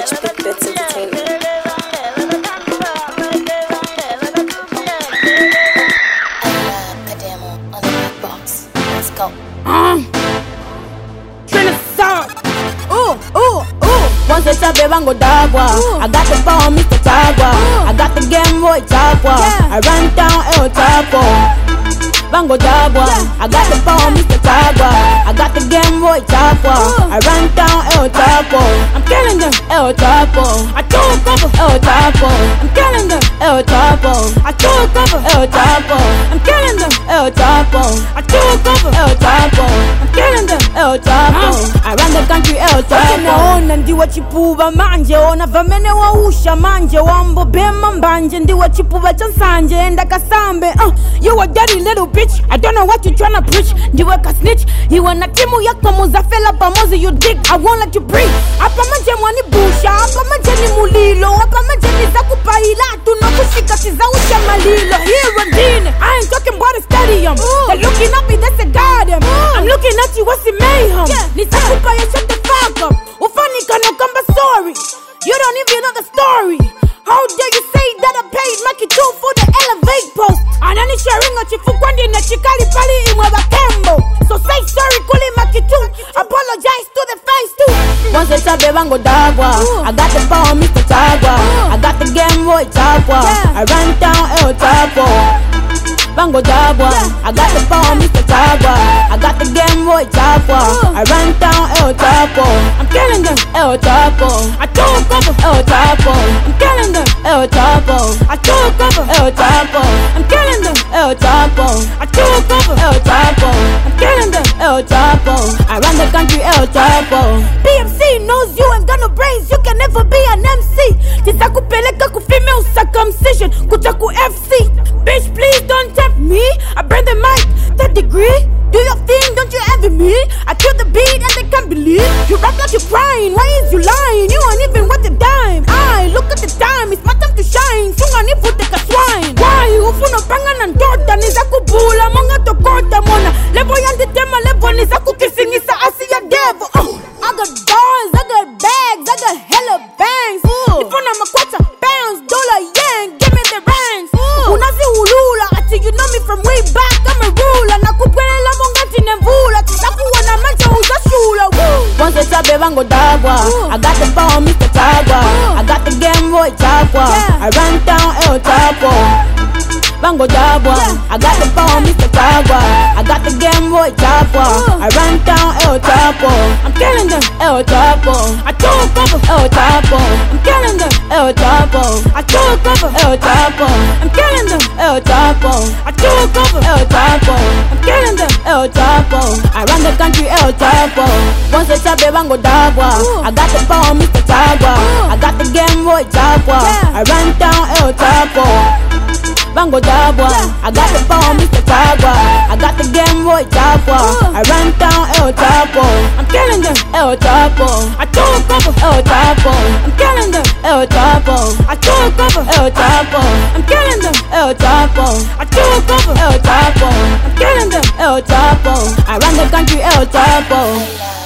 Touch Big Bits Entertainment. Kademo on the black box. Let's go. Once I tap bango dagwa, I got the phone, Mr. Tagwa. I got the Game Boy Tagwa. I run down El Chapo. Bango dagwa, I got the phone, Mr. Tagwa. I got the Game Boy Tagwa. I run down El Chapo. I'm killing them, El Chapo. I took over El Chapo. I'm killing them, El Chapo. I took over El Chapo. I'm killing them, El Chapo. I took over El Chapo. I'm killing them, El Chapo. I run the country, El Chapo. Naona ndiwa chipuba manje, ona vamene wausha manje, wambo bema mbanje, ndiwa chipuba chansanje, enda kasambe. You a dirty little bitch, I don't know what you tryna preach. Ndiwa ka snitch, you wanna timu yako muzafela pamozi, you dick, I won't let you breathe. Hapa manje mwani busha, hapa manje ni mulilo, hapa manje ni zakupa ilatu, no kushika tizausha malilo. Here and then, I ain't talking about a stadium. They're looking at me, that's a goddamn. I'm looking at you, what's the mayhem? Nisakupa ya shut the fuck up. Ufani kano kamba sorry. You don't even know the story. How dare you say that I paid Maki 2 for the elevate post? Anani sharing a chifu kwandi na chikali pali imwa bakembo. So say sorry kuli Maki 2. Apologize to the face too. Once I sabe bango dagwa, I got the phone, Mr. Tagwa. I got the Game Boy Tagwa. I run down El Chapo. Bango dagwa, I got the phone, Mr. Tagwa. I got the Game Boy Tagwa. I run down El Chapo. I'm killing them, El Chapo. I took over El Chapo. I'm killing them, El Chapo. I took over El Chapo. I'm killing them, El Chapo. I took over El Chapo. I'm killing them, El Chapo. I run the country, El Chapo. PMC knows you ain't got no brains. You can never be an MC. Tisakupeleka ku female circumcision. Kutaku FC. Bitch, please don't tempt me. I bring the mic, that degree. Do your thing, don't you envy me? I kill the beat and they can't believe. You rap like you're crying, why is you lying? You ain't even worth a dime. Look at the time, it's my time to shine. Sungani puteka swine. Why? Ufuno panga na ndota. Nizakubula, monga tokota mona. Levo yandi tema, levo nizaku kisingisa asi ya devil. I got bars, I got bags, I got hella bangs. Ifuna makwata, pounds, dollar, yen, give me the ranks. Unazi ulula, ati you know me from way back, I'm a ruler. Nakupela mongati nemvula, tisakuwa mancha uzashula. Once I sabe bango dagwa, I got the phone, Mr. Tagwa. I got the Game Boy Tagwa. I run down El Chapo. Bango dagwa, I got the phone, Mr. Tagwa. I got the Game Boy Tagwa. I run down El Chapo. I'm killing them, El Chapo. I took over El Chapo. I'm killing them, El Chapo. I took over El Chapo. I'm killing them, El Chapo. I took over El Chapo. I'm killing them, El Chapo. I run the country, El Chapo. Once I sabe bango dagwa, I got the phone, Mr. Tagwa. I got the Game Boy Tagwa. I run down El Chapo. Bango dagwa, I got the phone, Mr. Tagwa. I got the Game Boy Tagwa. I run down El Chapo. I'm killing them, El Chapo. I took over El Chapo. I'm killing them, El Chapo. I took over El Chapo. I'm killing them, El Chapo. I took over El Chapo. I'm killing them, El Chapo. I run the country, El Chapo.